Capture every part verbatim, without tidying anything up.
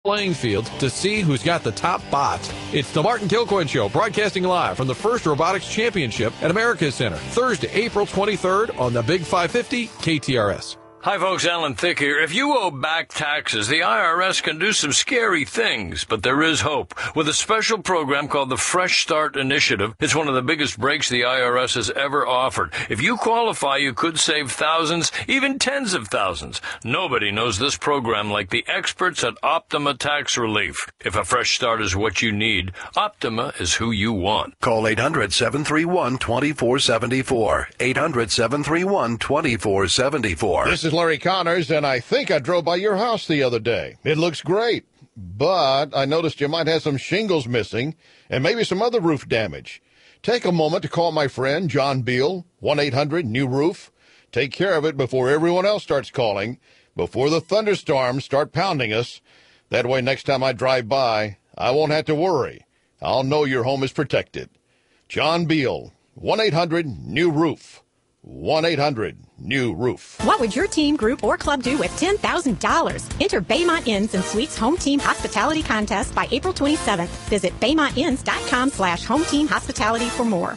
playing field to see who's got the top bots. It's the Martin Kilcoyne Show, broadcasting live from the First Robotics Championship at America Center, Thursday, April twenty-third on the Big five fifty K T R S. Hi, folks. Alan Thicke here. If you owe back taxes, the I R S can do some scary things, but there is hope. With a special program called the Fresh Start Initiative, it's one of the biggest breaks the I R S has ever offered. If you qualify, you could save thousands, even tens of thousands. Nobody knows this program like the experts at Optima Tax Relief. If a fresh start is what you need, Optima is who you want. Call eight hundred, seven three one, two four seven four. eight hundred, seven three one, two four seven four. This is Larry Connors, and I think I drove by your house the other day. It looks great, but I noticed you might have some shingles missing and maybe some other roof damage. Take a moment to call my friend John Beal, one eight hundred new roof. Take care of it before everyone else starts calling, before the thunderstorms start pounding us. That way, next time I drive by, I won't have to worry. I'll know your home is protected. John Beal, one eight hundred new roof. one eight hundred new roof. What would your team, group, or club do with ten thousand dollars? Enter Baymont Inns and Suites Home Team Hospitality Contest by April twenty-seventh. Visit BaymontInns.com slash Home Team Hospitality for more.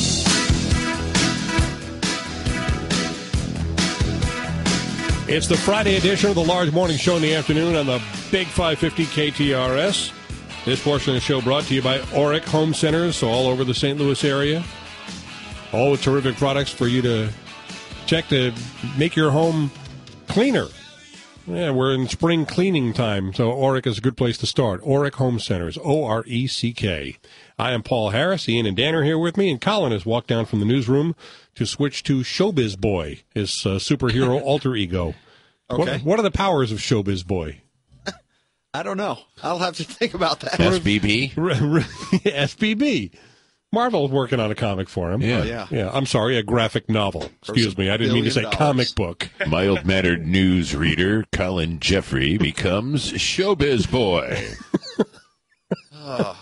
It's the Friday edition of the Large Morning Show in the afternoon on the Big five fifty K T R S. This portion of the show brought to you by Oric Home Centers, so all over the Saint Louis area. All the terrific products for you to check to make your home cleaner. Yeah, we're in spring cleaning time, so Oric is a good place to start. Oric Home Centers, O R E C K. I am Paul Harris. Ian and Dan are here with me, and Colin has walked down from the newsroom to switch to Showbiz Boy, his uh, superhero alter ego. Okay. What, what are the powers of Showbiz Boy? I don't know. I'll have to think about that. S B B? S B B. Marvel's working on a comic for him. Yeah. Oh, yeah. Yeah, I'm sorry, a graphic novel. Excuse me, I didn't mean to say dollars. comic book. Mild-mannered newsreader Colin Jeffrey becomes Showbiz Boy. Oh.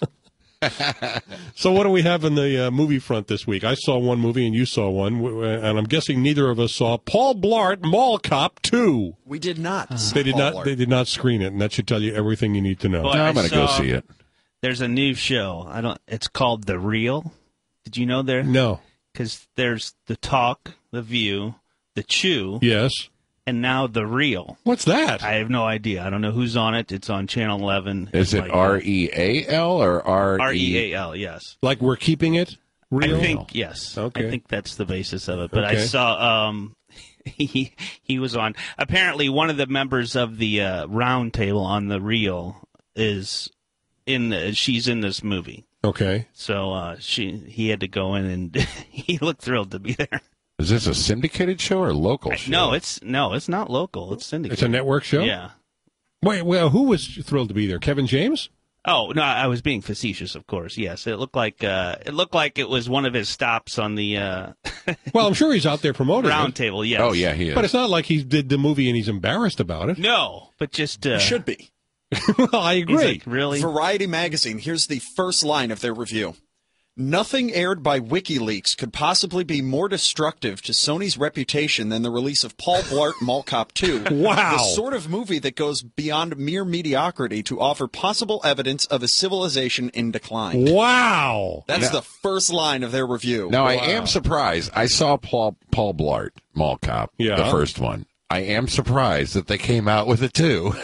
So what do we have in the uh, movie front this week? I saw one movie and you saw one, and I'm guessing neither of us saw Paul Blart Mall Cop two. We did not. Uh, They did not. They did not screen it, and that should tell you everything you need to know. Well, I'm going to go saw- see it. There's a new show. I don't. It's called The Real. Did you know there? No. Because there's The Talk, The View, The Chew, Yes. and now The Real. What's that? I have no idea. I don't know who's on it. It's on Channel eleven. Is It's it like, R E A L or R E? R E A L, yes. Like we're keeping it real? I think, yes. Okay. I think that's the basis of it. But Okay. I saw um, he he was on. Apparently, one of the members of the uh, round table on The Real is in the, she's in this movie. Okay. So uh, she he had to go in, and he looked thrilled to be there. Is this a syndicated show or a local show? No, it's no, it's not local. It's syndicated. It's a network show? Yeah. Wait, well, who was thrilled to be there? Kevin James? Oh no, I was being facetious, of course. Yes, it looked like uh, it looked like it was one of his stops on the uh, Well, I'm sure he's out there promoting round it. table. Yes. Oh, yeah, he is. But it's not like he did the movie and he's embarrassed about it. No, but just uh, It should be. Well, I he's agree. like, really? Variety magazine, here's the first line of their review. Nothing aired by WikiLeaks could possibly be more destructive to Sony's reputation than the release of Paul Blart Mall Cop two. Wow. The sort of movie that goes beyond mere mediocrity to offer possible evidence of a civilization in decline. Wow. That's Now- the first line of their review. Now, I Wow. am surprised. I saw Paul Paul Blart Mall Cop, Yeah. the first one. I am surprised that they came out with a two.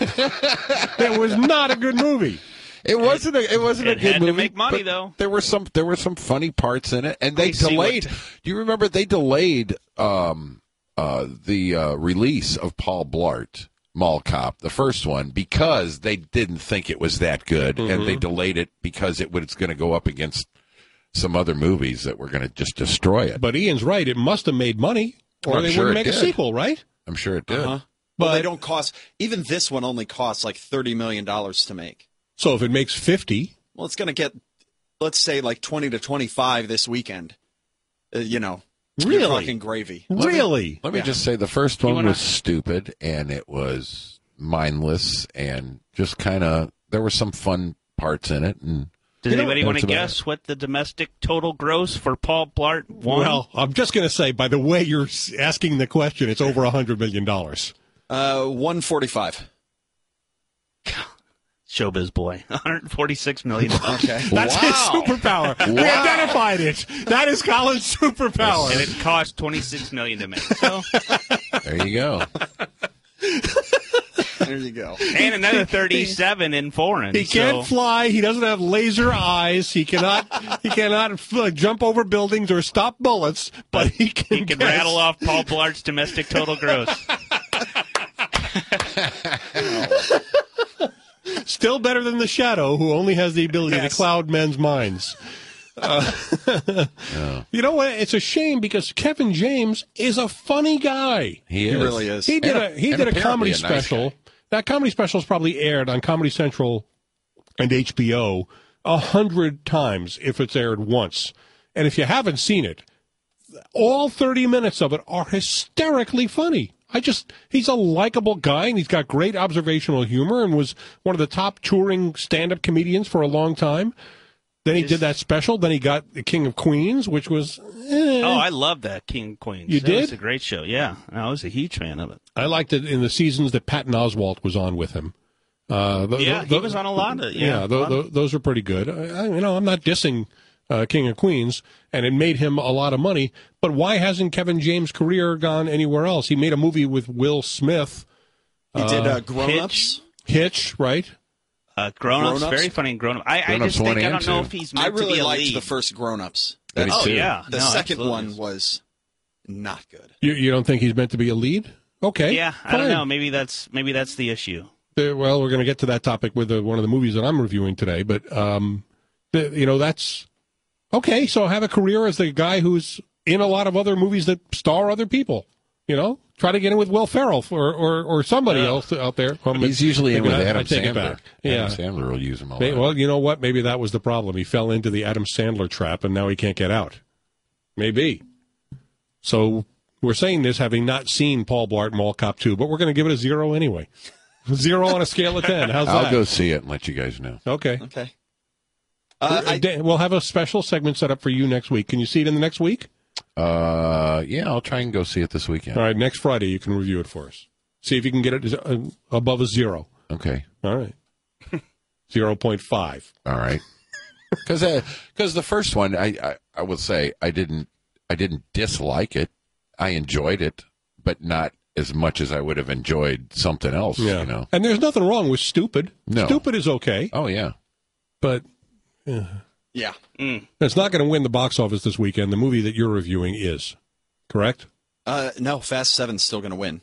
It was not a good movie. It wasn't a it wasn't it a good had to movie. make money, but though. There were some there were some funny parts in it, and they I see what- delayed. Do you remember they delayed um, uh, the uh, release of Paul Blart Mall Cop, the first one, because they didn't think it was that good, Mm-hmm. and they delayed it because it was going to go up against some other movies that were going to just destroy it. But Ian's right. It must have made money, or I'm they sure wouldn't it make a did. sequel, right? I'm sure it did. Uh-huh. But Well, they don't cost, even this one only costs like thirty million dollars to make. So if it makes fifty, Well, it's going to get, let's say, like twenty to twenty-five this weekend. Uh, you know, you're Really? talking gravy. really? Let me Yeah. just say the first one wanna- was stupid and it was mindless and just kind of there were some fun parts in it. And Does You know, anybody want that's to about guess what the domestic total gross for Paul Blart won? Well, I'm just going to say, by the way you're s- asking the question, it's over one hundred million dollars. Uh, one forty-five. Showbiz Boy. one hundred forty-six million dollars. Okay. That's Wow. his superpower. We Wow. identified it. That is Colin's superpower. And it cost twenty-six million dollars to make. So, There you go. There you go. and another thirty-seven in foreign. He can't so. fly. He doesn't have laser eyes. He cannot. He cannot uh, jump over buildings or stop bullets. But he can. He can guess. rattle off Paul Blart's domestic total gross. Still better than the Shadow, who only has the ability Yes. to cloud men's minds. Uh, Yeah. You know what? It's a shame because Kevin James is a funny guy. He, He is. really is. He did And a he and did a apparently comedy a nice special. guy. That comedy special is probably aired on Comedy Central and H B O a hundred times if it's aired once. And if you haven't seen it, all thirty minutes of it are hysterically funny. I just, he's a likable guy, and he's got great observational humor and was one of the top touring stand-up comedians for a long time. Then he did that special. Then he got The King of Queens, which was, eh. Oh, I love that King of Queens. You that did? was a great show. Yeah, I was a huge fan of it. I liked it in the seasons that Patton Oswalt was on with him. Uh, th- Yeah, th- he was on a lot of. Yeah, Yeah, tho- a lot tho- of- those are pretty good. I, I, you know, I'm not dissing uh, King of Queens, and it made him a lot of money. But why hasn't Kevin James' career gone anywhere else? He made a movie with Will Smith, He did uh, Grown Ups. Hitch, right? Uh, grown ups, Grown-Ups? very funny in grown ups. I, I Grown-Ups just think one I and don't know two. if he's meant I to be really a liked lead. the first Grown Ups. Me Oh too. yeah, The no, second absolutely. one was not good. You, you don't think he's meant to be a lead? Okay. Yeah, I don't fine. know. Maybe that's maybe that's the issue. Uh, well, we're going to get to that topic with uh, one of the movies that I'm reviewing today, but um, the, you know, that's okay. So have a career as the guy who's in a lot of other movies that star other people. You know, try to get in with Will Ferrell or or, or somebody else out there. Well, He's usually in maybe with I- Adam I take it Sandler. back. Yeah. Adam Sandler will use him a lot. May- Well, you know what? Maybe that was the problem. He fell into the Adam Sandler trap, and now he can't get out. Maybe. So we're saying this having not seen Paul Blart Mall Cop two, but we're going to give it a zero anyway. Zero on a scale of ten. How's I'll that? go see it and let you guys know. Okay. Okay. Uh, I, Dan, we'll have a special segment set up for you next week. Can you see it in the next week? Uh, yeah, I'll try and go see it this weekend. All right, next Friday you can review it for us. See if you can get it uh, above a zero. Okay. All right. zero point five. All right. Because because the first one, I, I I will say I didn't I didn't dislike it. I enjoyed it, but not as much as I would have enjoyed something else. Yeah. You know. And there's nothing wrong with Stupid. No. Stupid is okay, Oh yeah. but yeah. it's not going to win the box office this weekend. The movie that you're reviewing is, correct? Uh, no, Fast Seven's still going to win.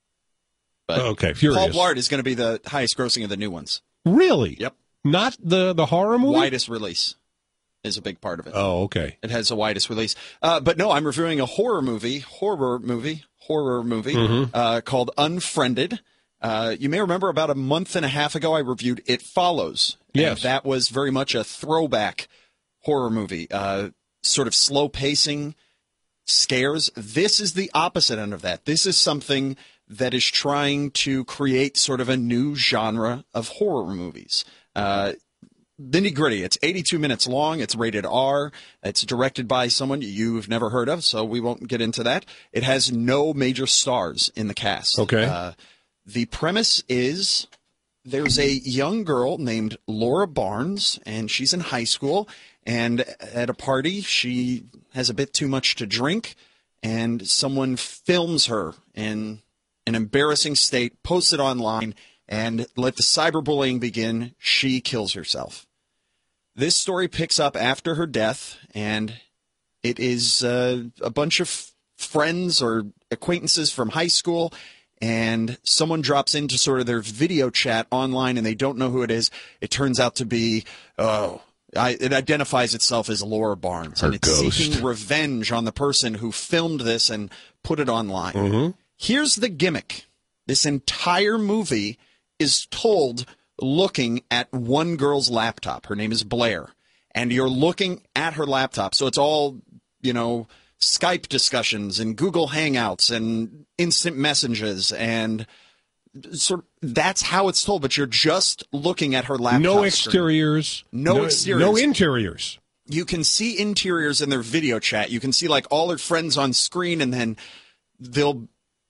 But Okay, Furious. Paul Blart is going to be the highest grossing of the new ones. Really? Yep. Not the, the horror movie? Widest release is a big part of it. Oh, okay. It has the widest release. Uh, but no, I'm reviewing a horror movie, horror movie, horror movie Mm-hmm. uh, called Unfriended. Uh, you may remember about a month and a half ago, I reviewed It Follows. And Yes. that was very much a throwback horror movie, uh, sort of slow pacing scares. This is the opposite end of that. This is something that is trying to create sort of a new genre of horror movies. Uh, nitty gritty. It's eighty-two minutes long. It's rated R. It's directed by someone you've never heard of, so we won't get into that. It has no major stars in the cast. Okay. Uh, the premise is there's a young girl named Laura Barnes, and she's in high school. And at a party, she has a bit too much to drink, and someone films her in an embarrassing state, posts it online, and let the cyberbullying begin. She kills herself. This story picks up after her death, and it is uh, a bunch of friends or acquaintances from high school, and someone drops into sort of their video chat online, and they don't know who it is. It turns out to be, oh, I, it identifies itself as Laura Barnes, Her and it's ghost. seeking revenge on the person who filmed this and put it online. Mm-hmm. Here's the gimmick. This entire movie is told looking at one girl's laptop. Her name is Blair. And you're looking at her laptop. So it's all, you know, Skype discussions and Google Hangouts and instant messages and sort of that's how it's told, but you're just looking at her laptop. No screen. exteriors. No exteriors. No interiors. You can see interiors in their video chat. You can see like all her friends on screen, and then they'll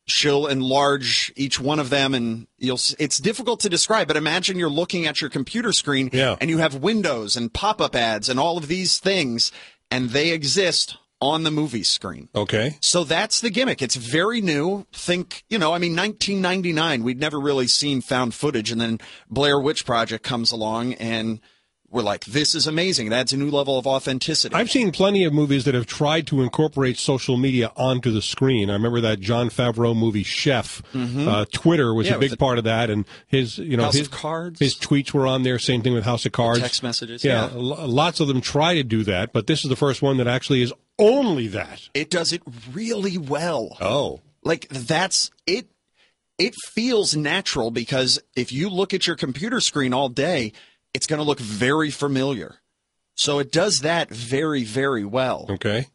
she'll enlarge each one of them, and you'll. It's difficult to describe, but imagine you're looking at your computer screen, yeah. and you have windows and pop-up ads and all of these things, and they exist on the movie screen. Okay. So that's the gimmick. It's very new. Think, you know, I mean, nineteen ninety-nine, we'd never really seen found footage, and then Blair Witch Project comes along, and we're like, this is amazing. It adds a new level of authenticity. I've seen plenty of movies that have tried to incorporate social media onto the screen. I remember that Jon Favreau movie, Chef. Mm-hmm. Uh, Twitter was yeah, a big the, part of that, and his, you know, House his of Cards. His tweets were on there. Same thing with House of Cards. Text messages. Yeah, yeah, lots of them try to do that, but this is the first one that actually is only that. It does it really well. Oh, like that's it. It feels natural because if you look at your computer screen all day, it's going to look very familiar. So it does that very, very well. Okay.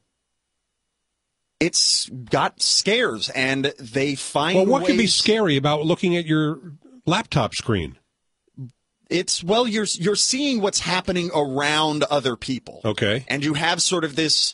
It's got scares, and they find Well, what ways... could be scary about looking at your laptop screen? It's, well, you're you're seeing what's happening around other people. Okay. And you have sort of this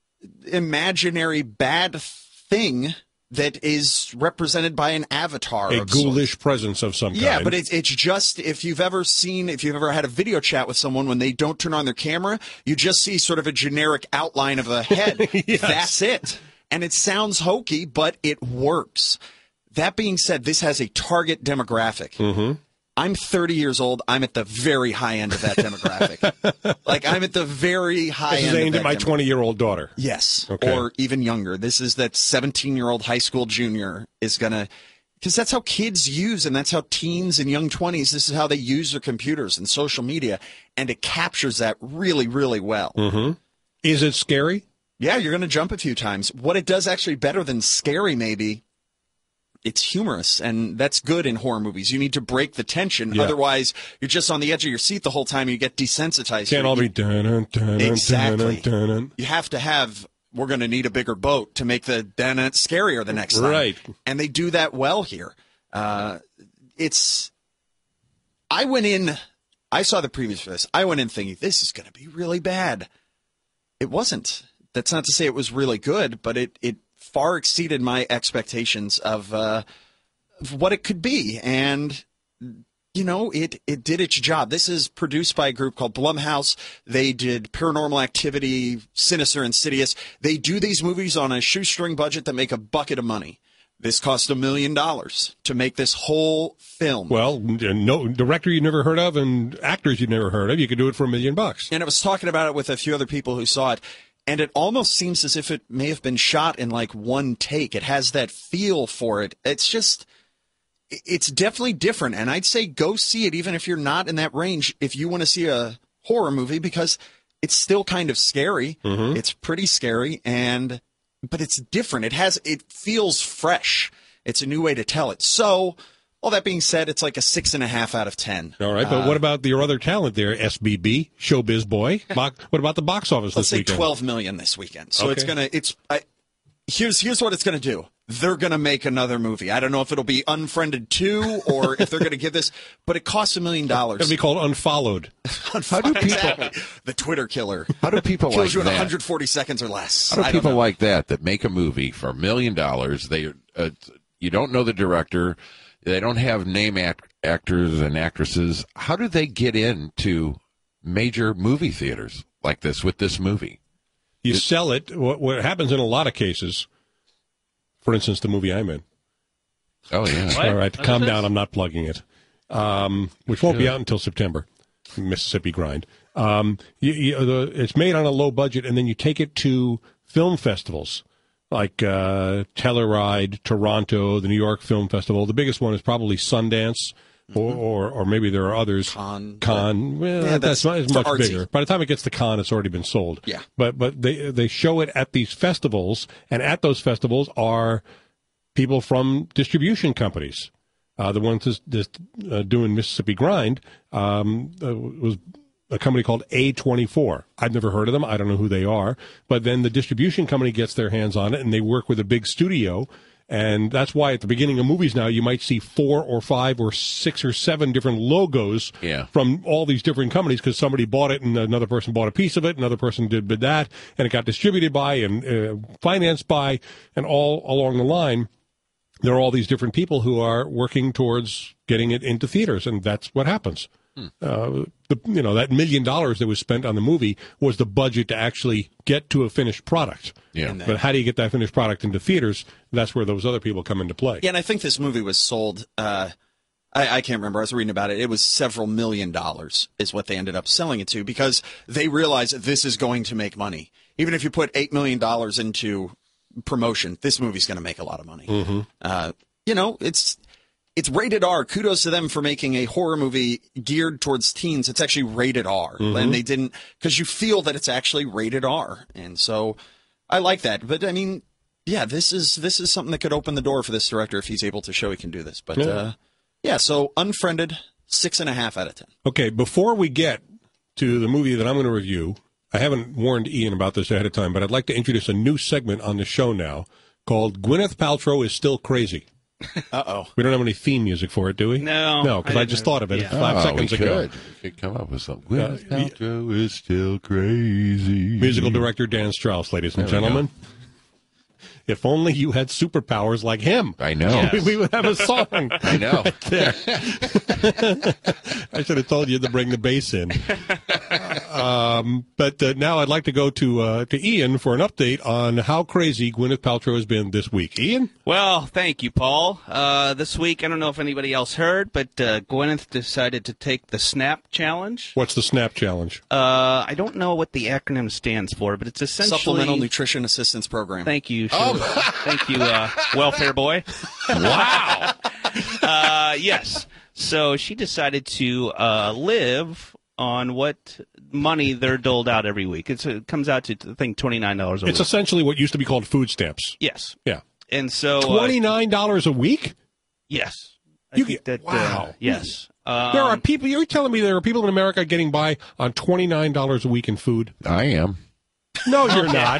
imaginary bad thing that is represented by an avatar. A of ghoulish sorts. presence of some kind. Yeah, but it's it's just, if you've ever seen, if you've ever had a video chat with someone, when they don't turn on their camera, you just see sort of a generic outline of a head. Yes. That's it. And it sounds hokey, but it works. That being said, this has a target demographic. Mm-hmm. I'm thirty years old. I'm at the very high end of that demographic. Like, I'm at the very high this end. This is aimed of at my twenty-year-old daughter. Yes. Okay. Or even younger. This is that seventeen-year-old high school junior is going to, because that's how kids use, and that's how teens and young twenties, this is how they use their computers and social media, and it captures that really, really well. Mm-hmm. Is it scary? Yeah, you're going to jump a few times. What it does actually better than scary, maybe, it's humorous, and that's good in horror movies. You need to break the tension. Yeah. Otherwise, you're just on the edge of your seat the whole time, and you get desensitized. Can't all be dun, dun, dun, exactly. Dun, dun, dun. You have to have, we're going to need a bigger boat to make the dun, dun, scarier the next time. Right. And they do that well here. Uh, it's, I went in, I saw the previews for this. I went in thinking, this is going to be really bad. It wasn't. That's not to say it was really good, but it, it far exceeded my expectations of, uh, of what it could be. And, you know, it, it did its job. This is produced by a group called Blumhouse. They did Paranormal Activity, Sinister, Insidious. They do these movies on a shoestring budget that make a bucket of money. This cost a million dollars to make this whole film. Well, no director you've never heard of and actors you've never heard of. You could do it for a million bucks. And I was talking about it with a few other people who saw it, and it almost seems as if it may have been shot in like one take. It has that feel for it. It's just, it's definitely different. And I'd say go see it, even if you're not in that range, if you want to see a horror movie, because it's still kind of scary. Mm-hmm. It's pretty scary, and but it's different. It has, it feels fresh. It's a new way to tell it. So, all that being said, it's like a six and a half out of ten. All right, but uh, what about your other talent there, S B B, Showbiz Boy? Bo- what about the box office Let's this say weekend? twelve million this weekend. So Okay. it's gonna. It's I, here's here's what it's gonna do. They're gonna make another movie. I don't know if it'll be Unfriended two or if they're gonna give this, but it costs a million dollars. It'll be called Unfollowed. How do people? Exactly. The Twitter killer. How do people kills like you in that? one hundred forty seconds or less. How do I don't people know. like that that make a movie for a million dollars? They uh, you don't know the director. They don't have name act- actors and actresses. How do they get into major movie theaters like this with this movie? You sell it. What, what happens in a lot of cases, for instance, the movie I'm in. Oh, yeah. What? All right, What calm is down. this? I'm not plugging it, um, which won't be out until September. Mississippi Grind. Um, you, you, the, it's made on a low budget, and then you take it to film festivals like uh, Telluride, Toronto, the New York Film Festival. The biggest one is probably Sundance, or, or or maybe there are others. Con. Con. Well, Yeah, that's, that's- not as it's much artsy. bigger. By the time it gets to Con, it's already been sold. Yeah. But but they they show it at these festivals, and at those festivals are people from distribution companies. Uh, the ones that's, that's uh, doing Mississippi Grind um, uh, was a company called A twenty-four. I've never heard of them. I don't know who they are. But then the distribution company gets their hands on it, and they work with a big studio. And that's why at the beginning of movies now, you might see four or five or six or seven different logos Yeah. from all these different companies because somebody bought it and another person bought a piece of it, another person did that, and it got distributed by and uh, financed by, and all along the line. there are all these different people who are working towards getting it into theaters, and that's what happens. Hmm. Uh, the, you know, that million dollars that was spent on the movie was the budget to actually get to a finished product. Yeah. But how do you get that finished product into theaters? That's where those other people come into play. Yeah, and I think this movie was sold, uh, I, I can't remember, I was reading about it, it was several million dollars is what they ended up selling it to, because they realized that this is going to make money. Even if you put eight million dollars into promotion, this movie's going to make a lot of money. Mm-hmm. Uh, you know, it's... It's rated R. Kudos to them for making a horror movie geared towards teens. It's actually rated R. Mm-hmm. And they didn't, because you feel that it's actually rated R. And so I like that. But I mean, yeah, this is this is something that could open the door for this director if he's able to show he can do this. But yeah, uh, yeah so Unfriended, six and a half out of ten. Okay, before we get to the movie that I'm going to review, I haven't warned Ian about this ahead of time, but I'd like to introduce a new segment on the show now called Gwyneth Paltrow is Still Crazy. Uh-oh. We don't have any theme music for it, do we? No. No, because I, I just thought of it yeah. five oh, seconds we ago. Could. We could come up with something. Uh, Gwyneth Paltrow is still crazy. Musical director Dan Strauss, ladies and There we gentlemen. If only you had superpowers like him. I know. Yes. We, we would have a song. I know. Right there. I should have told you to bring the bass in. Um, but uh, now I'd like to go to uh, to Ian for an update on how crazy Gwyneth Paltrow has been this week. Ian? Well, thank you, Paul. Uh, this week, I don't know if anybody else heard, but uh, Gwyneth decided to take the SNAP challenge. What's the SNAP challenge? Uh, I don't know what the acronym stands for, but it's essentially... Supplemental Nutrition Assistance Program. Thank you. Oh. Thank you, uh, welfare boy. Wow. uh, yes. So she decided to uh, live on what money they're doled out every week. It's, it comes out to, I think, twenty-nine dollars a It's week. essentially what used to be called food stamps. Yes. Yeah. And so... twenty-nine dollars uh, a week? Yes. I You think get, that, wow. Uh, yes. Um, There are people, you're telling me there are people in America getting by on twenty-nine dollars a week in food? I am. No, you're not.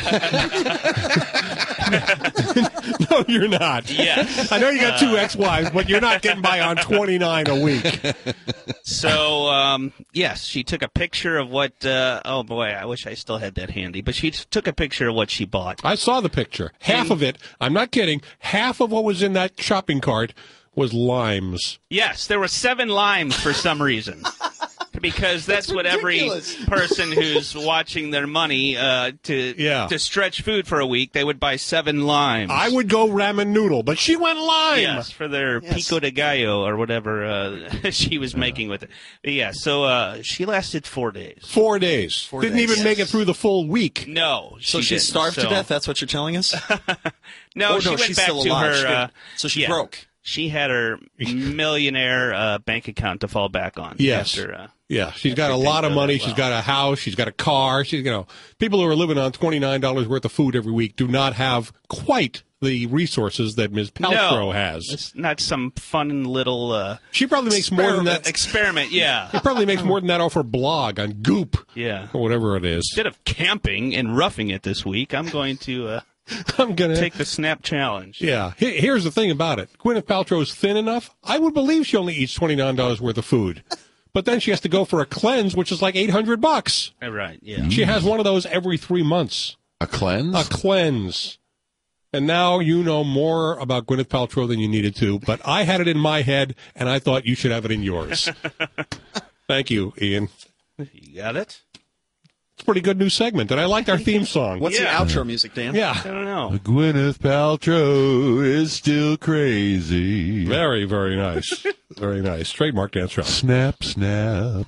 No, you're not. Yes. I know you got two ex-wives, but you're not getting by on twenty-nine a week. So, um, yes, she took a picture of what, uh, oh boy, I wish I still had that handy, but she took a picture of what she bought. I saw the picture. Half of it, I'm not kidding, half of what was in that shopping cart was limes. Yes, there were seven limes for some reason. Because that's, that's what every person who's watching their money uh, to yeah. to stretch food for a week, they would buy seven limes. I would go ramen noodle, but she went lime. Yes, for their yes. pico de gallo or whatever uh, she was making with it. But yeah, so uh, she lasted four days. Four days. Four Didn't days. even make it through the full week. No, So she she didn't, starved so. to death? That's what you're telling us? No, oh, she no, went she's back still to alive. her. She Uh, so she yeah. broke. She had her millionaire uh, bank account to fall back on. Yes. After, uh, Yeah, she's got a lot of money. She's got a house. She's got a car. She's, you know, people who are living on twenty-nine dollars worth of food every week do not have quite the resources that Miz Paltrow no, has. It's not some fun little. Uh, she probably makes more than that. Experiment, yeah. She probably makes more than that off her blog on Goop. Yeah. Or whatever it is. Instead of camping and roughing it this week, I'm going to uh, I'm gonna take the SNAP challenge. Yeah. Here's the thing about it. Gwyneth Paltrow is thin enough. I would believe she only eats twenty-nine dollars worth of food. But then she has to go for a cleanse, which is like eight hundred bucks. Right, yeah. She has one of those every three months. A cleanse? A cleanse. And now you know more about Gwyneth Paltrow than you needed to, but I had it in my head, and I thought you should have it in yours. Thank you, Ian. You got it? It's a pretty good new segment, and I liked our theme song. What's Yeah. the outro music, Dan? Yeah. I don't know. Gwyneth Paltrow is still crazy. Very, very nice. Very nice. Trademark dance round. Snap, snap.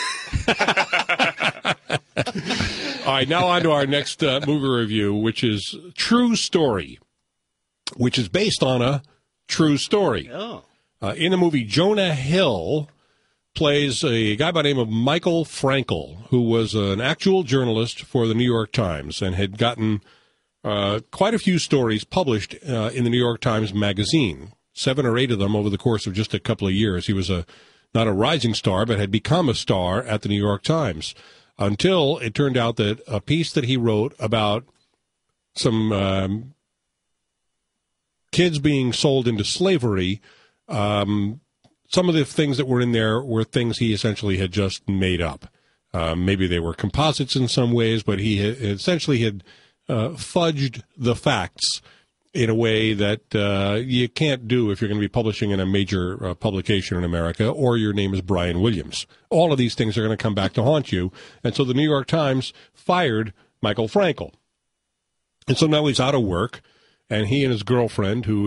All right, now on to our next uh, movie review, which is True Story, which is based on a true story. Oh. Uh, in the movie, Jonah Hill plays a guy by the name of Michael Frankel, who was an actual journalist for the New York Times and had gotten uh, quite a few stories published uh, in the New York Times Magazine, seven or eight of them over the course of just a couple of years. He was a not a rising star, but had become a star at the New York Times, until it turned out that a piece that he wrote about some um, kids being sold into slavery, um, some of the things that were in there were things he essentially had just made up. Um, maybe they were composites in some ways, but he had, essentially had uh, fudged the facts in a way that uh, you can't do if you're going to be publishing in a major uh, publication in America, or your name is Brian Williams. All of these things are going to come back to haunt you. And so the New York Times fired Michael Frankel. And so now he's out of work, and he and his girlfriend, who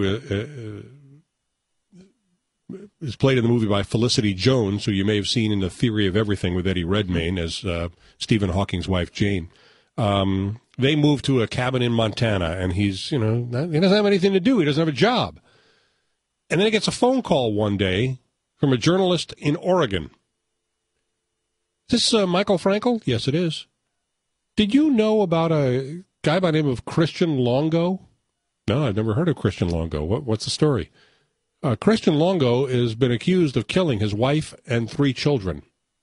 uh, uh, is played in the movie by Felicity Jones, who you may have seen in The Theory of Everything with Eddie Redmayne as uh, Stephen Hawking's wife, Jane, um, they moved to a cabin in Montana, and he's, you know, he doesn't have anything to do. He doesn't have a job. And then he gets a phone call one day from a journalist in Oregon. Is this uh, Michael Frankel? Yes, it is. Did you know about a guy by the name of Christian Longo? No, I've never heard of Christian Longo. What, what's the story? Uh, Christian Longo has been accused of killing his wife and three children.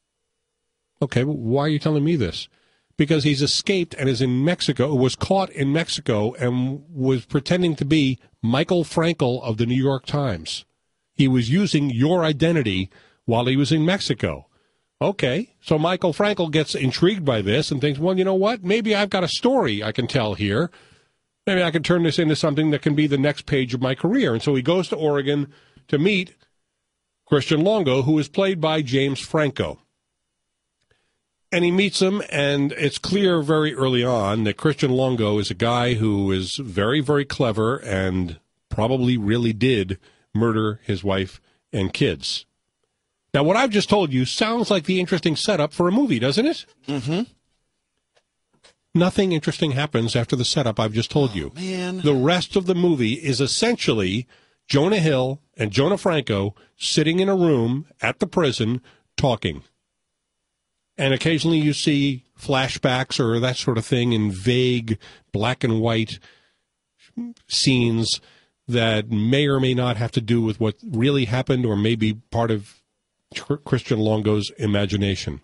Okay, well, why are you telling me this? Because he's escaped and is in Mexico, was caught in Mexico, and was pretending to be Michael Frankel of the New York Times. He was using your identity while he was in Mexico. Okay, so Michael Frankel gets intrigued by this and thinks, well, you know what? Maybe I've got a story I can tell here. Maybe I can turn this into something that can be the next page of my career. And so he goes to Oregon to meet Christian Longo, who is played by James Franco. And he meets him, and it's clear very early on that Christian Longo is a guy who is very, very clever and probably really did murder his wife and kids. Now, what I've just told you sounds like the interesting setup for a movie, doesn't it? Mm-hmm. Nothing interesting happens after the setup I've just told oh, you. Man. The rest of the movie is essentially Jonah Hill and Jonah Franco sitting in a room at the prison talking. And occasionally you see flashbacks or that sort of thing in vague black and white scenes that may or may not have to do with what really happened, or may be part of Christian Longo's imagination.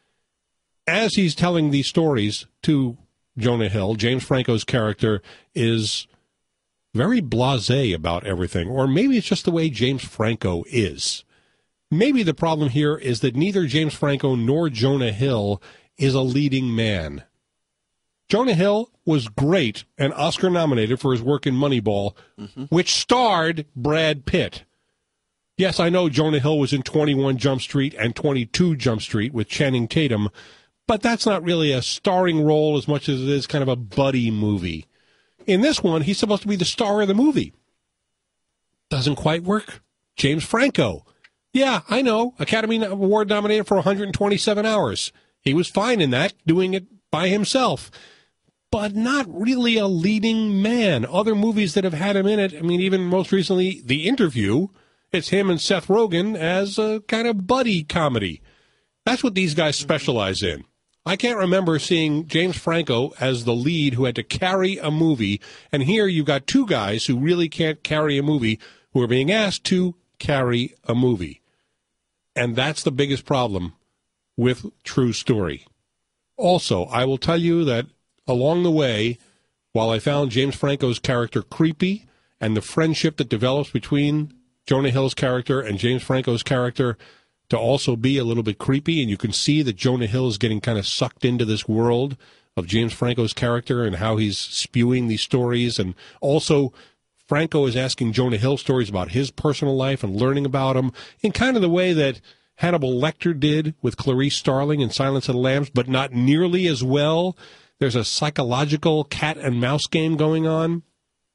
As he's telling these stories to Jonah Hill, James Franco's character is very blasé about everything, or maybe it's just the way James Franco is. Maybe the problem here is that neither James Franco nor Jonah Hill is a leading man. Jonah Hill was great and Oscar-nominated for his work in Moneyball, mm-hmm. which starred Brad Pitt. Yes, I know Jonah Hill was in twenty-one Jump Street and twenty-two Jump Street with Channing Tatum, but that's not really a starring role as much as it is kind of a buddy movie. In this one, he's supposed to be the star of the movie. Doesn't quite work. James Franco. Yeah, I know. Academy Award nominated for one hundred twenty-seven hours. He was fine in that, doing it by himself. But not really a leading man. Other movies that have had him in it, I mean, even most recently, The Interview, it's him and Seth Rogen as a kind of buddy comedy. That's what these guys specialize in. I can't remember seeing James Franco as the lead who had to carry a movie. And here you've got two guys who really can't carry a movie who are being asked to carry a movie. And that's the biggest problem with True Story. Also, I will tell you that along the way, while I found James Franco's character creepy and the friendship that develops between Jonah Hill's character and James Franco's character to also be a little bit creepy, and you can see that Jonah Hill is getting kind of sucked into this world of James Franco's character and how he's spewing these stories, and also Franco is asking Jonah Hill stories about his personal life and learning about him in kind of the way that Hannibal Lecter did with Clarice Starling in Silence of the Lambs, but not nearly as well. There's a psychological cat and mouse game going on.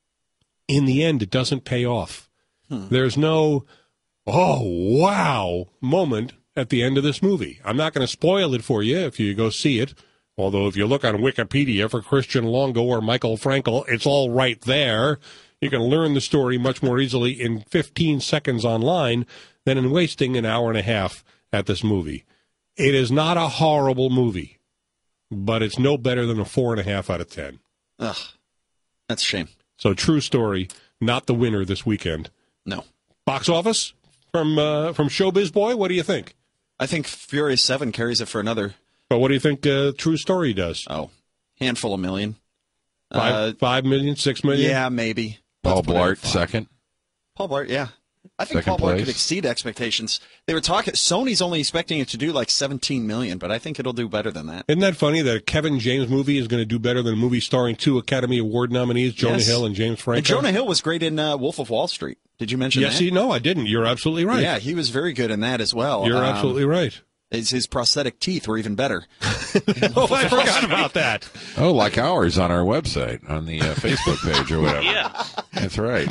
In the end, it doesn't pay off. Hmm. There's no, oh, wow moment at the end of this movie. I'm not going to spoil it for you if you go see it. Although if you look on Wikipedia for Christian Longo or Michael Frankel, it's all right there. You can learn the story much more easily in fifteen seconds online than in wasting an hour and a half at this movie. It is not a horrible movie, but it's no better than a four and a half out of ten. Ugh, that's a shame. So True Story, not the winner this weekend. No. Box office from uh, from Showbiz Boy, what do you think? I think Furious seven carries it for another. But what do you think uh, True Story does? Oh, handful of million. Five, uh, five million, six million? Yeah, maybe. Paul Blart second. Paul Blart, yeah. I think Second Paul Blart place. could exceed expectations. They were talking. Sony's only expecting it to do like seventeen million, but I think it'll do better than that. Isn't that funny that a Kevin James movie is going to do better than a movie starring two Academy Award nominees, Jonah Yes. Hill and James Franco? And Jonah Hill was great in uh, Wolf of Wall Street. Did you mention yes, that? he, no, I didn't. You're absolutely right. Yeah, he was very good in that as well. You're Um, absolutely right. His, his prosthetic teeth were even better. Oh, I forgot about that. Oh, like ours on our website, on the uh, Facebook page or whatever. Yeah. That's right.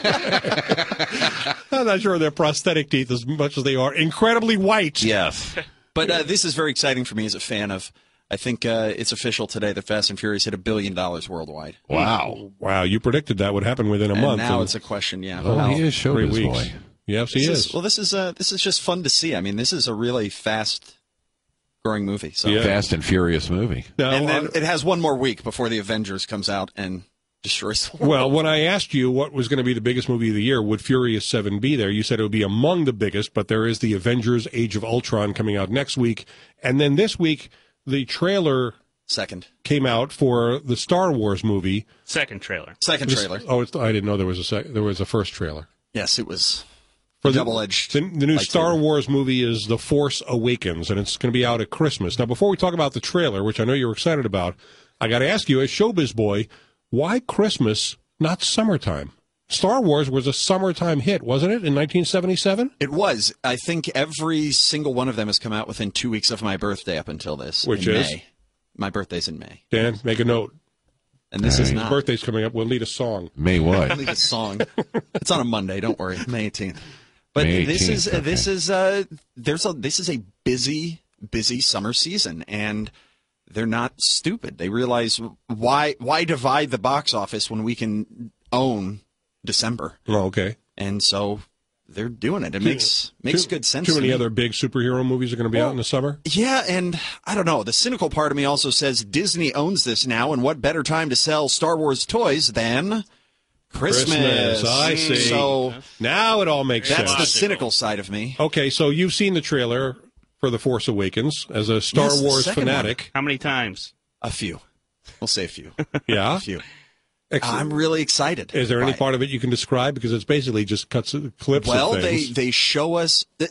I'm not sure they're prosthetic teeth as much as they are incredibly white. Yes. But uh, this is very exciting for me as a fan of. I think uh, it's official today that Fast and Furious hit a billion dollars worldwide. Wow. Wow, you predicted that would happen within a And month. now and it's a question, yeah. Oh, how- he is three showbiz weeks. boy. Yes, he This is. is, well, this is uh, this is just fun to see. I mean, this is a really fast-growing movie. So. Yeah. Fast and Furious movie. Now, And then uh, it has one more week before the Avengers comes out and destroys the world. well, when I asked you what was going to be the biggest movie of the year, would Furious seven be there? You said it would be among the biggest, but there is the Avengers Age of Ultron coming out next week. And then this week, the trailer Second. came out for the Star Wars movie. Second trailer. Second This- trailer. oh, it's, I didn't know there was a sec, there was a first trailer. Yes, it was For the- double-edged. The, the new lightsaber. Star Wars movie is The Force Awakens, and it's going to be out at Christmas. Now, before we talk about the trailer, which I know you're excited about, I got to ask you, as Showbiz Boy, why Christmas, not summertime? Star Wars was a summertime hit, wasn't it, in nineteen seventy-seven? It was. I think every single one of them has come out within two weeks of my birthday up until this. Which in is? May. My birthday's in May. Dan, make a note. And this is Right. His not. birthday's coming up. We'll need a song. May what? Leave a song. It's on a Monday. Don't worry, May eighteenth. But May this is eighteenth, this okay. is uh there's a this is a busy busy summer season, and they're not stupid. They realize why why divide the box office when we can own December, Oh, okay. and so they're doing it. It makes makes Too- good sense. Too to many me. other big superhero movies are going to be out in the summer? Yeah, and I don't know. The cynical part of me also says Disney owns this now, and what better time to sell Star Wars toys than Christmas? I see. So Now it all makes that's sense. the cynical side of me. Okay, so you've seen the trailer for The Force Awakens as a Star Yes, the Wars second fanatic. How many times? A few. We'll say a few. Yeah? A few. Excellent. I'm really excited. Is there any by it. part of it you can describe? Because it's basically just cuts clips Well, of they things. they show us that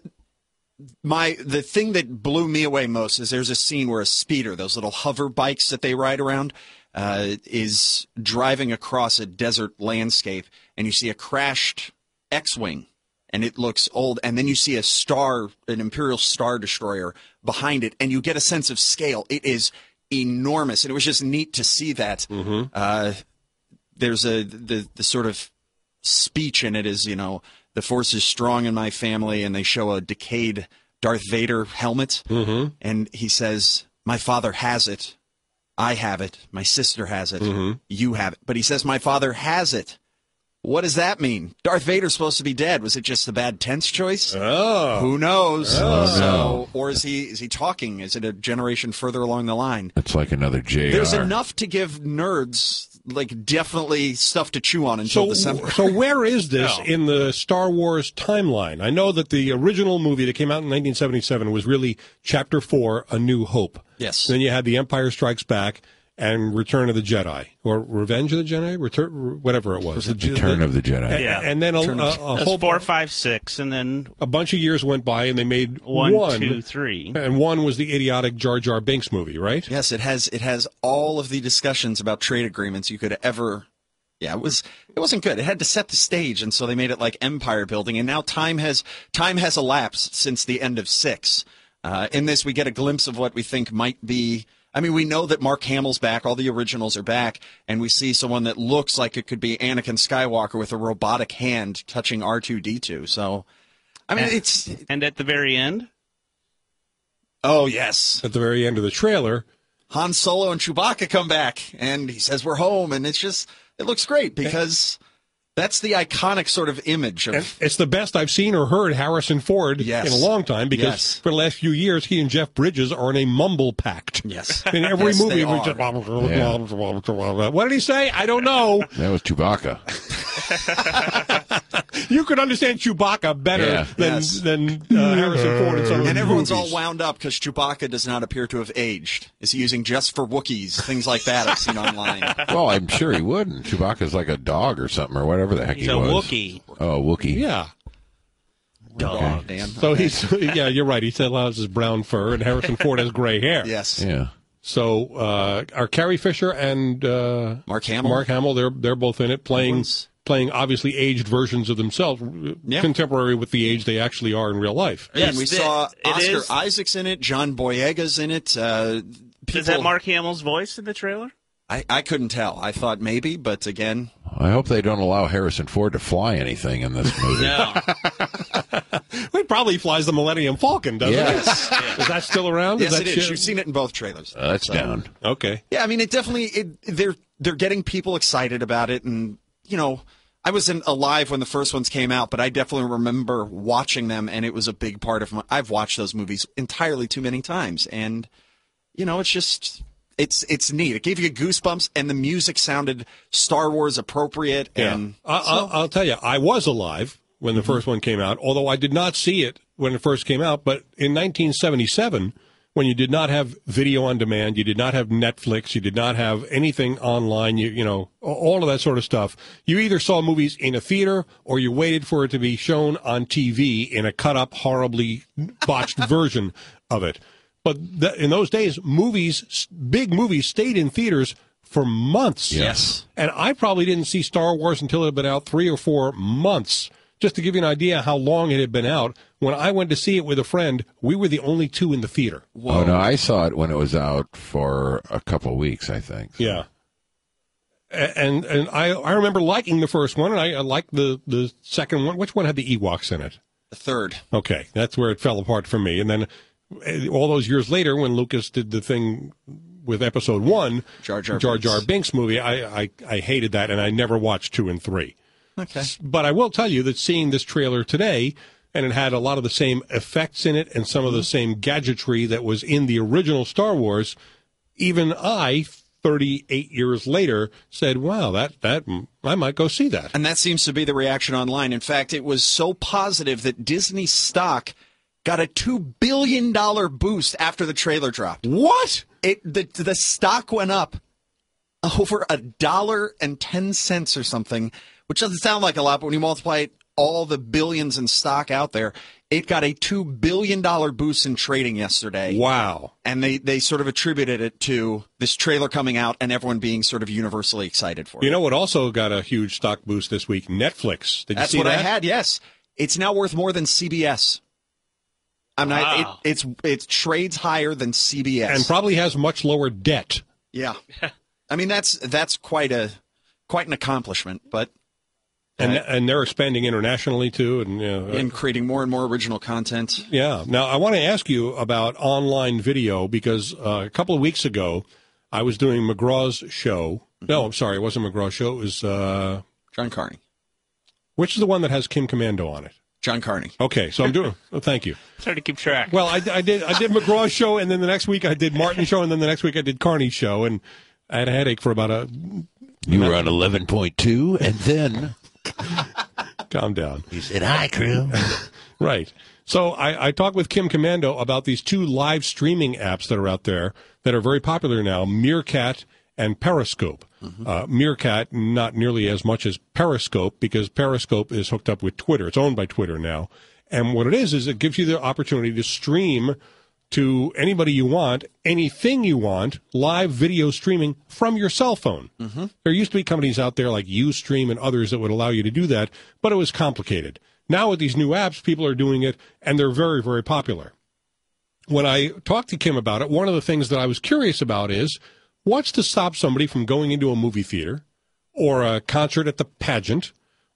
my the thing that blew me away most is there's a scene where a speeder, those little hover bikes that they ride around, uh, is driving across a desert landscape, and you see a crashed X-wing, and it looks old, and then you see a star, an Imperial Star Destroyer behind it, and you get a sense of scale. It is enormous, and it was just neat to see that. Mm-hmm. Uh, there's a the the sort of speech in it is, you know, the Force is strong in my family, and they show a decayed Darth Vader helmet, Mm-hmm. and he says, "My father has it, I have it, my sister has it, Mhm. you have it." But he says, "My father has it." What does that mean? Darth Vader's supposed to be dead. Was it just a bad tense choice? Oh. Who knows? Oh, so, no. or is he is he talking? Is it a generation further along the line? It's like another J R. There's enough to give nerds like definitely stuff to chew on until So, December. so where is this No. in the Star Wars timeline? I know that the original movie that came out in nineteen seventy-seven was really Chapter four, A New Hope. Yes. Then you had The Empire Strikes Back and Return of the Jedi, or Revenge of the Jedi, Return, whatever it was. Return of the Jedi. Yeah. And then a, a, a That's whole four, five, six, and then a bunch of years went by, and they made one, one, two, three. and one was the idiotic Jar Jar Binks movie, right? Yes, it has it has all of the discussions about trade agreements you could ever. Yeah, it was it wasn't good. It had to set the stage, and so they made it like empire building. And now time has time has elapsed since the end of six. Uh, in this, we get a glimpse of what we think might be. I mean, we know that Mark Hamill's back. All the originals are back, and we see someone that looks like it could be Anakin Skywalker with a robotic hand touching R two D two. So, I mean, And- it's And at the very end, oh yes. At the very end of the trailer, Han Solo and Chewbacca come back, and he says we're home, and it's just it looks great because that's the iconic sort of image of. and it's the best I've seen or heard Harrison Ford Yes. in a long time, because Yes. for the last few years, he and Jeff Bridges are in a mumble pact. Yes. In every Yes, movie, they we are. just, Yeah. what did he say? I don't know. That was Chewbacca. You could understand Chewbacca better Yeah. than Yes. than uh, Harrison Ford in some of And the everyone's movies. all wound up because Chewbacca does not appear to have aged. Is he using just for Wookiees? Things like that I've seen online. Well, I'm sure he wouldn't. Chewbacca's like a dog or something, or whatever the heck he's he a was. Wookiee. Oh, Wookiee. Yeah. dog. Dan. So he's yeah, you're right. He still has his brown fur, and Harrison Ford has gray hair. Yes. Yeah. So uh, are Carrie Fisher and uh, Mark Hamill. Mark Hamill, they're they're both in it, playing Everyone's- playing obviously aged versions of themselves, Yeah. contemporary with the age they actually are in real life. Yeah, Yes, and we it- saw it Oscar is- Isaac's in it, John Boyega's in it. Uh, people, Is that Mark Hamill's voice in the trailer? I, I couldn't tell. I thought maybe, but again, I hope they don't allow Harrison Ford to fly anything in this movie. No. He probably flies the Millennium Falcon, doesn't Yes. he? Is that still around? yes, that it is. shit- You've seen it in both trailers. Uh, that's down. Okay. Yeah, I mean, it definitely it, they're they're getting people excited about it, and you know, I wasn't alive when the first ones came out, but I definitely remember watching them, and it was a big part of my. I've watched those movies entirely too many times, and you know, it's just it's it's neat. It gave you goosebumps, and the music sounded Star Wars appropriate. Yeah. And I, I'll, I'll tell you, I was alive when the first one came out, although I did not see it when it first came out. But in nineteen seventy-seven, when you did not have video on demand, you did not have Netflix, you did not have anything online, you you know, all of that sort of stuff. You either saw movies in a theater or you waited for it to be shown on T V in a cut-up, horribly botched version of it. But th- in those days, movies, big movies, stayed in theaters for months. Yes. And I probably didn't see Star Wars until it had been out three or four months. Just to give you an idea how long it had been out, when I went to see it with a friend, we were the only two in the theater. Oh, no, I saw it when it was out for a couple of weeks, I think. Yeah. A- And and I, I remember liking the first one, and I, I liked the, the second one. Which one had the Ewoks in it? the third. Okay, that's where it fell apart for me. And then uh, all those years later, when Lucas did the thing with episode one, Jar Jar Jar, Binks. Jar Binks movie, I, I, I hated that, and I never watched two and three. Okay. But I will tell you that seeing this trailer today, and it had a lot of the same effects in it and some of the same gadgetry that was in the original Star Wars, even I, thirty-eight years later, said, wow, that, that I might go see that. And that seems to be the reaction online. In fact, it was so positive that Disney stock got a two billion dollars boost after the trailer dropped. What? It the the stock went up over a dollar and ten cents or something, which doesn't sound like a lot, but when you multiply it, all the billions in stock out there, it got a two billion dollars boost in trading yesterday. Wow. And they, they sort of attributed it to this trailer coming out and everyone being sort of universally excited for it. You know what also got a huge stock boost this week? Netflix. Did you That's see what that? I had, yes. It's now worth more than C B S. I'm not, Wow. it, it's it trades higher than C B S. And probably has much lower debt. Yeah. I mean, that's that's quite a quite an accomplishment, but And and they're expanding internationally, too. And you know, in creating more and more original content. Yeah. Now, I want to ask you about online video because uh, a couple of weeks ago, I was doing McGraw's show. No, I'm sorry. It wasn't McGraw's show. It was, uh, John Carney. which is the one that has Kim Commando on it? John Carney. Okay, so I'm doing, oh, thank you. It's hard to keep track. Well, I, I did I did McGraw's show, and then the next week I did Martin's show, and then the next week I did Carney's show, and I had a headache for about a... You were on eleven point two, and then Calm down. you said, hi, crew. Right. So I, I talked with Kim Commando about these two live streaming apps that are out there that are very popular now, Meerkat and Periscope. Mm-hmm. Uh, Meerkat, not nearly as much as Periscope, because Periscope is hooked up with Twitter. It's owned by Twitter now. And what it is, is it gives you the opportunity to stream to anybody you want, anything you want, live video streaming from your cell phone. Mm-hmm. There used to be companies out there like Ustream and others that would allow you to do that, but it was complicated. Now with these new apps, people are doing it, and they're very, very popular. When I talked to Kim about it, one of the things that I was curious about is, what's to stop somebody from going into a movie theater or a concert at the pageant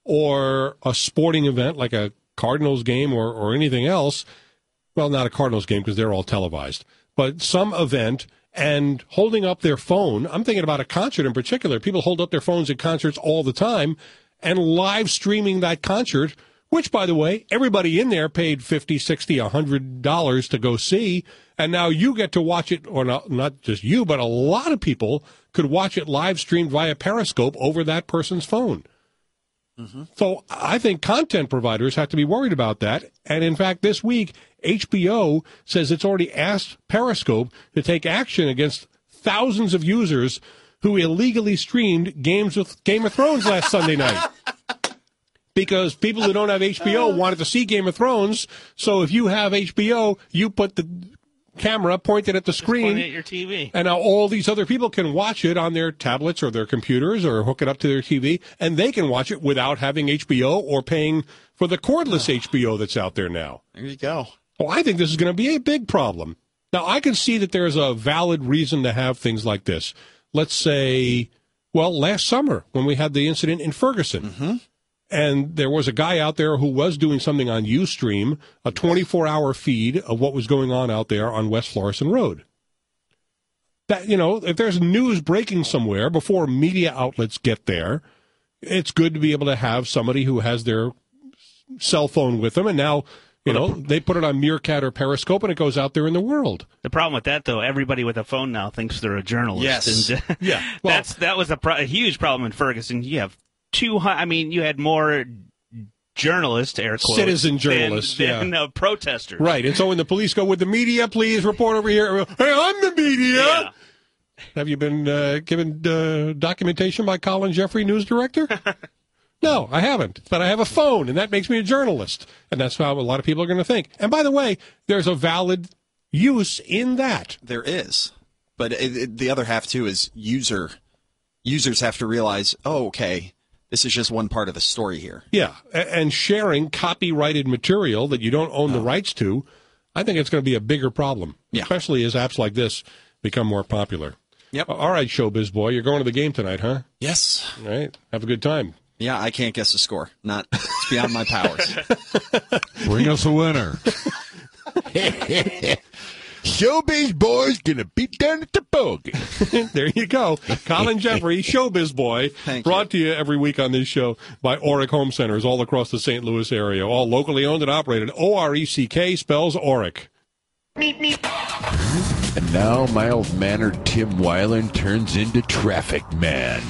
or a sporting event like a Cardinals game or, or anything else? Well, not a Cardinals game because they're all televised, but some event and holding up their phone. I'm thinking about a concert in particular. People hold up their phones at concerts all the time and live streaming that concert, which, by the way, everybody in there paid fifty, sixty, one hundred dollars to go see. And now you get to watch it, or not, not just you, but a lot of people could watch it live streamed via Periscope over that person's phone. Mm-hmm. So I think content providers have to be worried about that. And in fact, this week, H B O says it's already asked Periscope to take action against thousands of users who illegally streamed games with Game of Thrones last Sunday night. because people who don't have H B O wanted to see Game of Thrones. So if you have H B O, you put the camera pointed at the screen, pointing at your T V. And now all these other people can watch it on their tablets or their computers or hook it up to their T V, and they can watch it without having H B O or paying for the cordless H B O that's out there now. There you go. Well, I think this is going to be a big problem. Now, I can see that there's a valid reason to have things like this. Let's say, well, last summer when we had the incident in Ferguson, mm-hmm. and there was a guy out there who was doing something on Ustream, a twenty-four hour feed of what was going on out there on West Florissant Road. That, you know, if there's news breaking somewhere before media outlets get there, it's good to be able to have somebody who has their cell phone with them, and now, you know, they put it on Meerkat or Periscope, and it goes out there in the world. The problem with that, though, everybody with a phone now thinks they're a journalist. Yes. And, uh, yeah. Well, that's that was a, pro- a huge problem in Ferguson. You have two. I mean, you had more journalists, air quotes, citizen journalists, than, yeah. than uh, protesters. Right. And so when the police go, "With the media, please report over here." Hey, I'm the media. Yeah. Have you been uh, given uh, documentation by Colin Jeffrey, news director? No, I haven't, but I have a phone, and that makes me a journalist. And that's how a lot of people are going to think. And by the way, there's a valid use in that. There is. But it, it, the other half, too, is user. Users have to realize, oh, okay, this is just one part of the story here. Yeah, and sharing copyrighted material that you don't own oh. the rights to, I think it's going to be a bigger problem, yeah. especially as apps like this become more popular. Yep. All right, Showbiz Boy, you're going to the game tonight, huh? Yes. All right, have a good time. Yeah, I can't guess the score. Not, it's beyond my powers. Bring us a winner. Showbiz Boy's gonna beat down at the bogey. There you go. Colin Jeffrey, Showbiz Boy, Thank brought you. to you every week on this show by Oric Home Centers all across the Saint Louis area, all locally owned and operated. O R E C K spells Oric. And now mild-mannered Tim Weiland turns into Traffic Man.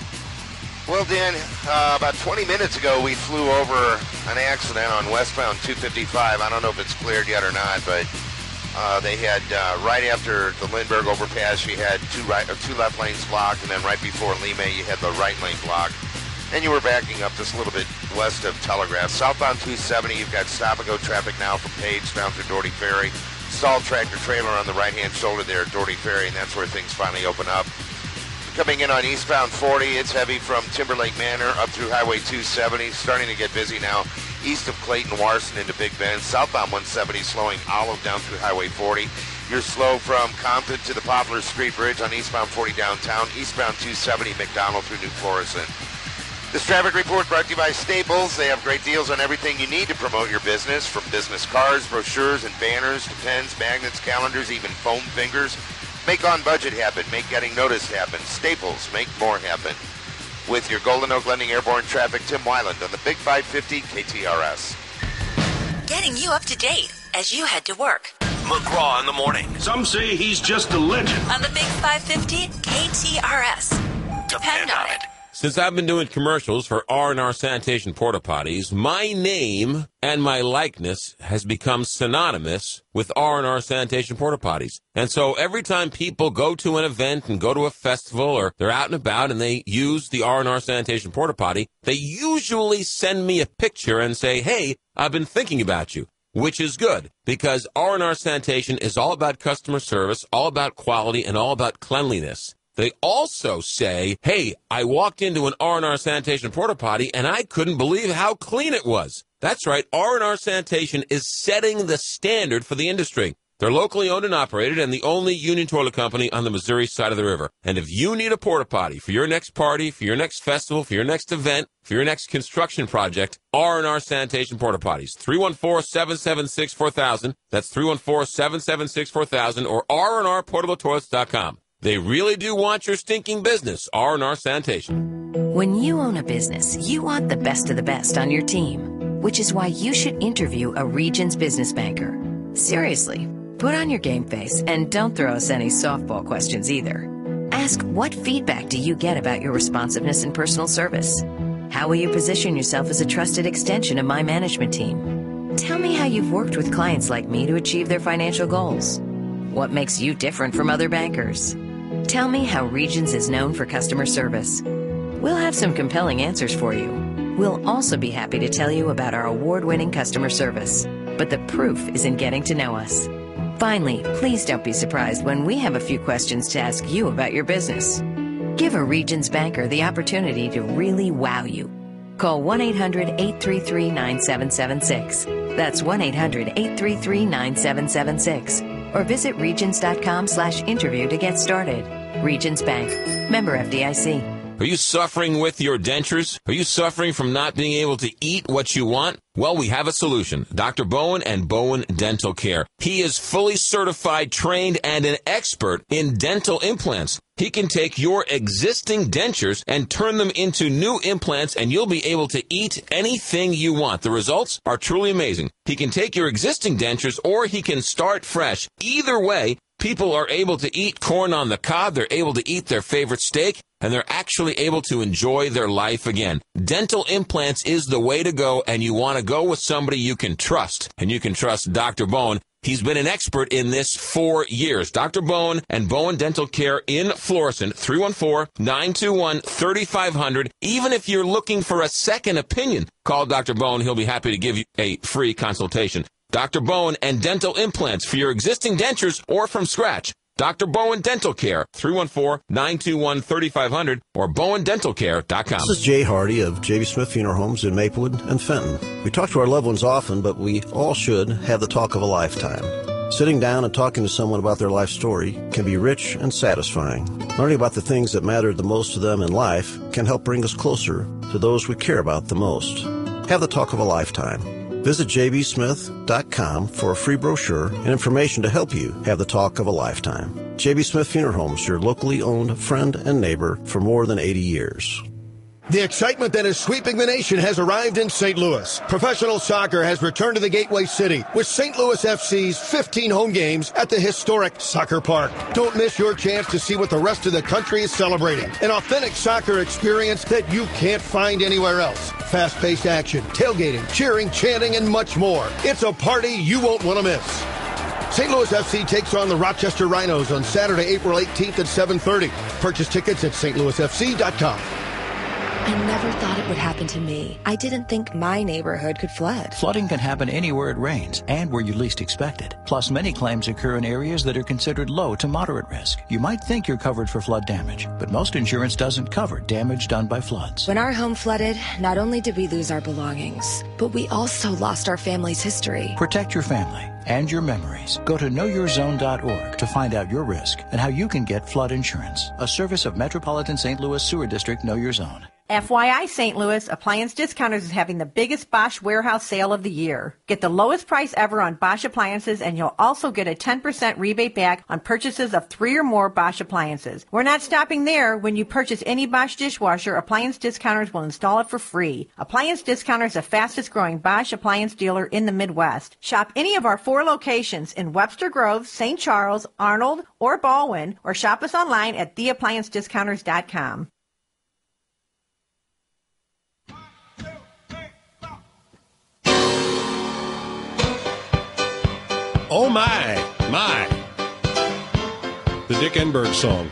Well, Dan, uh, about twenty minutes ago, we flew over an accident on westbound two fifty-five. I don't know if it's cleared yet or not, but uh, they had, uh, right after the Lindbergh overpass, you had two right, or two left lanes blocked, and then right before Lime, you had the right lane blocked. And you were backing up just a little bit west of Telegraph. Southbound two seventy, you've got stop-and-go traffic now from Page down through Doherty Ferry. Stalled tractor-trailer on the right-hand shoulder there at Doherty Ferry, and that's where things finally open up. Coming in on eastbound forty, it's heavy from Timberlake Manor up through Highway two seventy. Starting to get busy now east of Clayton Warson into Big Bend. Southbound one seventy slowing Olive down through Highway forty. You're slow from Compton to the Poplar Street Bridge on eastbound forty downtown. Eastbound two seventy McDonald through New Florissant. This traffic report brought to you by Staples. They have great deals on everything you need to promote your business, from business cards, brochures, and banners to pens, magnets, calendars, even foam fingers. Make on budget happen. Make getting noticed happen. Staples, make more happen. With your Golden Oak Lending Airborne Traffic, Tim Weiland on the Big five fifty K T R S. Getting you up to date as you head to work. McGraw in the morning. Some say he's just a legend. On the Big five fifty K T R S. Depend, Depend on it. it. Since I've been doing commercials for R and R Sanitation Porta Potties, my name and my likeness has become synonymous with R and R Sanitation Porta Potties. And so every time people go to an event and go to a festival, or they're out and about and they use the R and R Sanitation Porta Potty, they usually send me a picture and say, "Hey, I've been thinking about you." Which is good, because R and R Sanitation is all about customer service, all about quality, and all about cleanliness. They also say, "Hey, I walked into an R and R Sanitation Porta Potty, and I couldn't believe how clean it was." That's right, R and R Sanitation is setting the standard for the industry. They're locally owned and operated, and the only union toilet company on the Missouri side of the river. And if you need a porta potty for your next party, for your next festival, for your next event, for your next construction project, R and R Sanitation Porta Potties. three one four, seven seven six, four thousand. That's three one four, seven seven six, four thousand, or R and R portable toilets dot com. They really do want your stinking business, R and R Sanitation. When you own a business, you want the best of the best on your team, which is why you should interview a Regions business banker. Seriously, put on your game face and don't throw us any softball questions either. Ask, what feedback do you get about your responsiveness and personal service? How will you position yourself as a trusted extension of my management team? Tell me how you've worked with clients like me to achieve their financial goals. What makes you different from other bankers? Tell me how Regions is known for customer service. We'll have some compelling answers for you. We'll also be happy to tell you about our award-winning customer service. But the proof is in getting to know us. Finally, please don't be surprised when we have a few questions to ask you about your business. Give a Regions banker the opportunity to really wow you. Call one eight hundred, eight three three, nine seven seven six. That's one eight hundred, eight three three, nine seven seven six. Or visit regions.com slash interview to get started. Regions Bank. Member F D I C. Are you suffering with your dentures? Are you suffering from not being able to eat what you want? Well, we have a solution. Doctor Bowen and Bowen Dental Care. He is fully certified, trained, and an expert in dental implants. He can take your existing dentures and turn them into new implants, and you'll be able to eat anything you want. The results are truly amazing. He can take your existing dentures, or he can start fresh. Either way, people are able to eat corn on the cob, they're able to eat their favorite steak, and they're actually able to enjoy their life again. Dental implants is the way to go, and you want to go with somebody you can trust. And you can trust Doctor Bowen. He's been an expert in this for years. Doctor Bowen and Bowen Dental Care in Florissant, three one four, nine two one, three five zero zero. Even if you're looking for a second opinion, call Doctor Bowen. He'll be happy to give you a free consultation. Doctor Bowen and dental implants for your existing dentures or from scratch. Doctor Bowen Dental Care, three one four, nine two one, three five zero zero or bowen dental care dot com. This is Jay Hardy of J B. Smith Funeral Homes in Maplewood and Fenton. We talk to our loved ones often, but we all should have the talk of a lifetime. Sitting down and talking to someone about their life story can be rich and satisfying. Learning about the things that matter the most to them in life can help bring us closer to those we care about the most. Have the talk of a lifetime. Visit j b smith dot com for a free brochure and information to help you have the talk of a lifetime. J B. Smith Funeral Homes, your locally owned friend and neighbor for more than eighty years. The excitement that is sweeping the nation has arrived in Saint Louis. Professional soccer has returned to the Gateway City with Saint Louis F C's fifteen home games at the historic Soccer Park. Don't miss your chance to see what the rest of the country is celebrating. An authentic soccer experience that you can't find anywhere else. Fast-paced action, tailgating, cheering, chanting, and much more. It's a party you won't want to miss. Saint Louis F C takes on the Rochester Rhinos on Saturday, April eighteenth at seven thirty. Purchase tickets at st louis f c dot com. I never thought it would happen to me. I didn't think my neighborhood could flood. Flooding can happen anywhere it rains and where you least expect it. Plus, many claims occur in areas that are considered low to moderate risk. You might think you're covered for flood damage, but most insurance doesn't cover damage done by floods. When our home flooded, not only did we lose our belongings, but we also lost our family's history. Protect your family and your memories. Go to know your zone dot org to find out your risk and how you can get flood insurance. A service of Metropolitan Saint Louis Sewer District. Know Your Zone. F Y I, Saint Louis, Appliance Discounters is having the biggest Bosch warehouse sale of the year. Get the lowest price ever on Bosch appliances, and you'll also get a ten percent rebate back on purchases of three or more Bosch appliances. We're not stopping there. When you purchase any Bosch dishwasher, Appliance Discounters will install it for free. Appliance Discounters, the fastest growing Bosch appliance dealer in the Midwest. Shop any of our four locations in Webster Grove, Saint Charles, Arnold, or Baldwin, or shop us online at the appliance discounters dot com. Oh, my, my. The Dick Enberg song.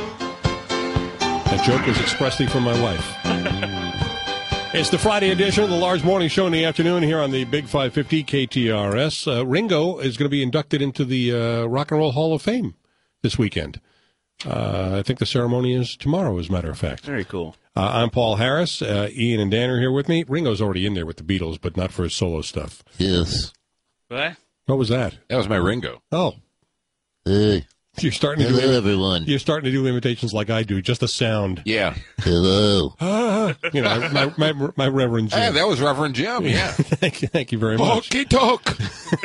That joke was expressly for my wife. It's the Friday edition of the Large Morning Show in the afternoon here on the Big five fifty K T R S. Uh, Ringo is going to be inducted into the uh, Rock and Roll Hall of Fame this weekend. Uh, I think the ceremony is tomorrow, as a matter of fact. Very cool. Uh, I'm Paul Harris. Uh, Ian and Dan are here with me. Ringo's already in there with the Beatles, but not for his solo stuff. Yes. What? What was that? That was my Ringo. Oh. Hey. You're starting to Hello, do everyone. You're starting to do imitations like I do, just the sound. Yeah. Hello. Ah, you know, my, my, my Reverend Jim. Hey, that was Reverend Jim, yeah. thank you, thank you very much. Talky talk.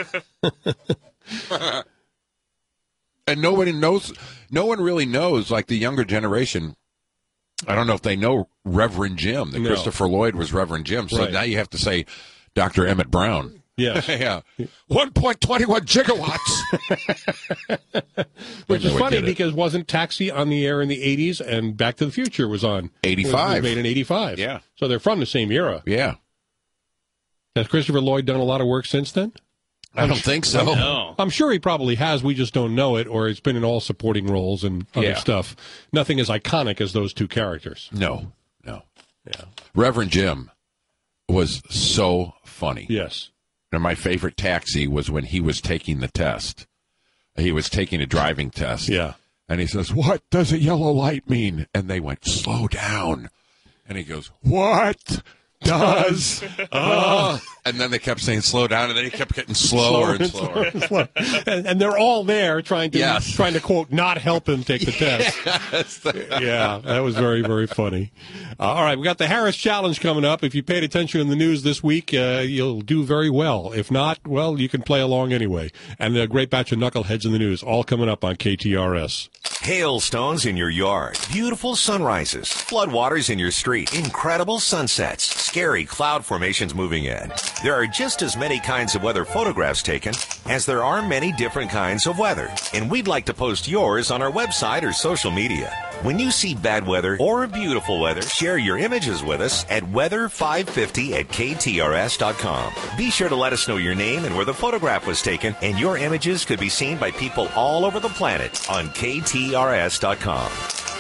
And nobody knows, no one really knows, like the younger generation, I don't know if they know Reverend Jim, that No. Christopher Lloyd was Reverend Jim. So Right. now you have to say Doctor Emmett Brown. Yes. yeah. one point two one gigawatts. Which is Never funny did it. because wasn't Taxi on the air in the eighties and Back to the Future was on? eighty-five. Was made in eighty-five. Yeah. So they're from the same era. Yeah. Has Christopher Lloyd done a lot of work since then? I don't think so. No. I'm sure he probably has. We just don't know it, or it's been in all supporting roles and other Yeah. stuff. Nothing as iconic as those two characters. No. No. Yeah. Reverend Jim. was so funny. Yes. And my favorite taxi was when he was taking the test. He was taking a driving test. Yeah. And he says, "What does a yellow light mean?" And they went, "Slow down." And he goes, "What does uh, and then they kept saying slow down, and then he kept getting slower, slower and slower, and, slower. and, and they're all there trying to yes. trying to quote not help him take the test. Yes. Yeah, that was very, very funny. Uh, all right, we got the Harris Challenge coming up. If you paid attention in the news this week, uh, you'll do very well. If not, well, you can play along anyway. And a great batch of knuckleheads in the news, all coming up on K T R S. Hailstones in your yard, beautiful sunrises, floodwaters in your street, incredible sunsets, scary cloud formations moving in. There are just as many kinds of weather photographs taken as there are many different kinds of weather, and we'd like to post yours on our website or social media. When you see bad weather or beautiful weather, share your images with us at weather five fifty at K T R S dot com. Be sure to let us know your name and where the photograph was taken, and your images could be seen by people all over the planet on K T R S dot com.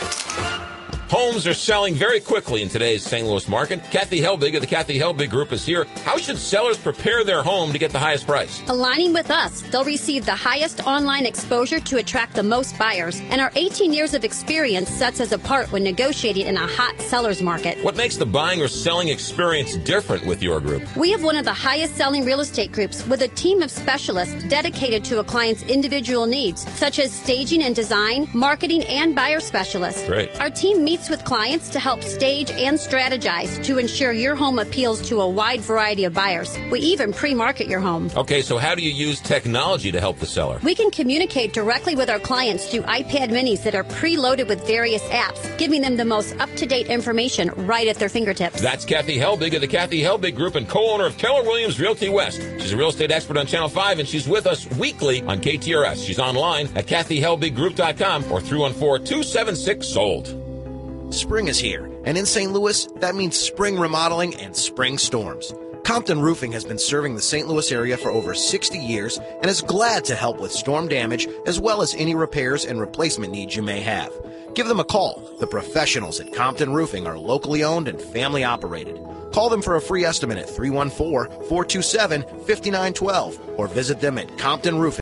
Homes are selling very quickly in today's Saint Louis market. Kathy Helbig of the Kathy Helbig Group is here. How should sellers prepare their home to get the highest price? Aligning with us, they'll receive the highest online exposure to attract the most buyers, and our eighteen years of experience sets us apart when negotiating in a hot seller's market. What makes the buying or selling experience different with your group? We have one of the highest selling real estate groups with a team of specialists dedicated to a client's individual needs, such as staging and design, marketing, and buyer specialists. Great. Our team meets with clients to help stage and strategize to ensure your home appeals to a wide variety of buyers. We even pre-market your home. Okay, so how do you use technology to help the seller? We can communicate directly with our clients through iPad minis that are preloaded with various apps, giving them the most up-to-date information right at their fingertips. That's Kathy Helbig of the Kathy Helbig Group and co-owner of Keller Williams Realty West. She's a real estate expert on Channel five, and she's with us weekly on K T R S. She's online at Kathy Helbig Group dot com or three one four, two seven six, sold. Spring is here, and in Saint Louis, that means spring remodeling and spring storms. Compton Roofing has been serving the Saint Louis area for over sixty years and is glad to help with storm damage as well as any repairs and replacement needs you may have. Give them a call. The professionals at Compton Roofing are locally owned and family operated. Call them for a free estimate at three one four, four two seven, five nine one two or visit them at Compton Roofing.